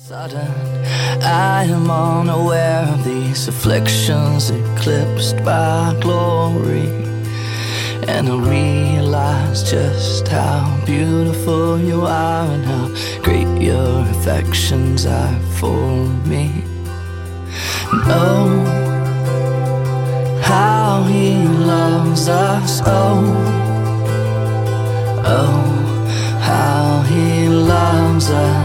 Sudden, I am unaware of these afflictions eclipsed by glory, and I realize just how beautiful you are and how great your affections are for me. And oh, how he loves us, oh, how he loves us.